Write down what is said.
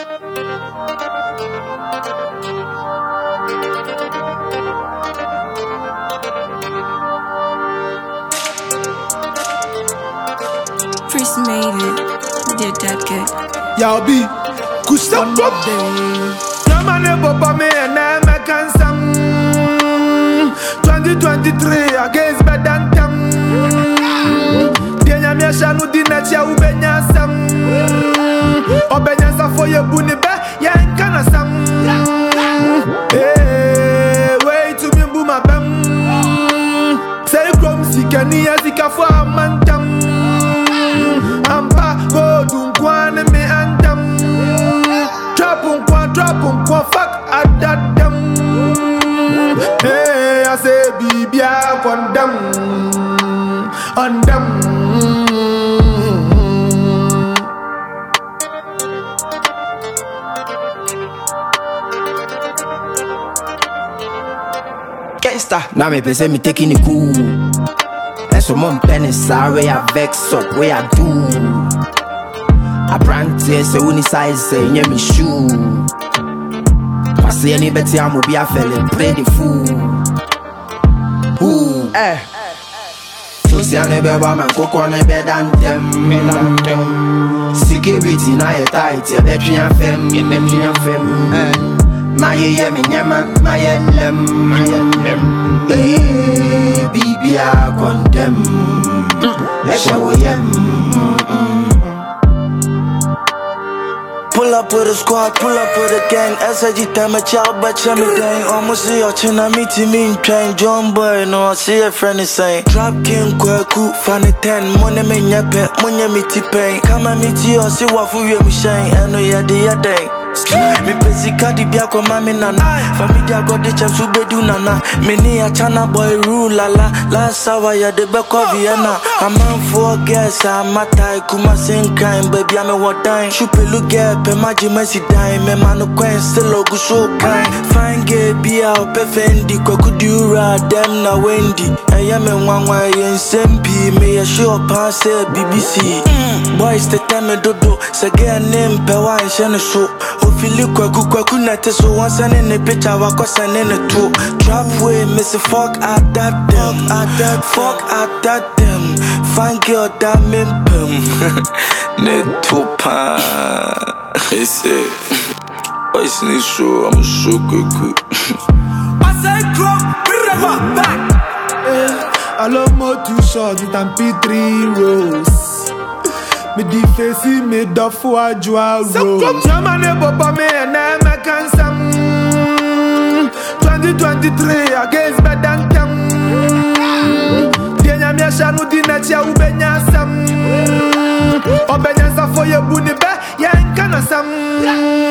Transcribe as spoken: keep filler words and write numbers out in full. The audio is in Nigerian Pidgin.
First made it, did that good. Y'all be kusa bobe. Yama ne boba me na me kansam. twenty twenty-three against Bedantam. Dienya mi ashanu di na chia ubenya sam. Obenya sa for ye buni be ya nkana sam. Hey, way to me buma bam. Say krom sikani ya sikafo amantam. Ampa go dunkwane me andam. Drop on kwa, drop on kwa, fuck at that dam. Hey, I say baby I want them, on them. Gangsta, now me say me taking it cool. So mom penny sorry I vex up where I do. I brand say when size say yeah me shoe. I say any better I'm be a fella play the fool. Ooh, eh. So see I never buy my cocoa on the bed and them, and them. Security na your tight, your betri and fem, your betri and fem. Eh. My yeah me nyama, my lem, my lem. Hey, baby I condemn. Let's show yem. Pull up with a squad, pull up with a gang. S I G time a child, but me dang. Almost see your chin, I meet him in train. John boy, no, I see a friend is saying. Drop king, kwaku, funny ten. Money me nyape, money me tipping. Come and meet you, see what for you, me shine. I know you're the other day. Me pesi kadi bia kwa mami nana. Familia got the chance to be do nana. Mini a chana boy rule la la. Last hour ya de beko Vienna. A man for guess I'm a tie. Kuma sing crime baby I'm a what time. Shupe look at pe maji messy dime. Me man no quen still logo so kind. Fine gay bia o pe fendi. Kwa kudura dem na Wendy. Aya me wangwa yen sempi. Me a show pan say B B C. Boys te teme dodo. Se get name pe wa en shene show. Fili kwaku kwaku nete so one send in the picture wako send in the two. Drop way miss a fuck at that them. At that fuck at that them. Fine girl that me pum. Ne tupa. He say, boys in the show I'm so good. I say crop, river back. I love more too short than P three rolls. Me di face me da for joie rose. Yama ne boba me na me kansam. twenty twenty-three against Bedantam. Dienya mi ashanu di na chia ubenya sam. Obenya sa for ye buni be ya nkana sam.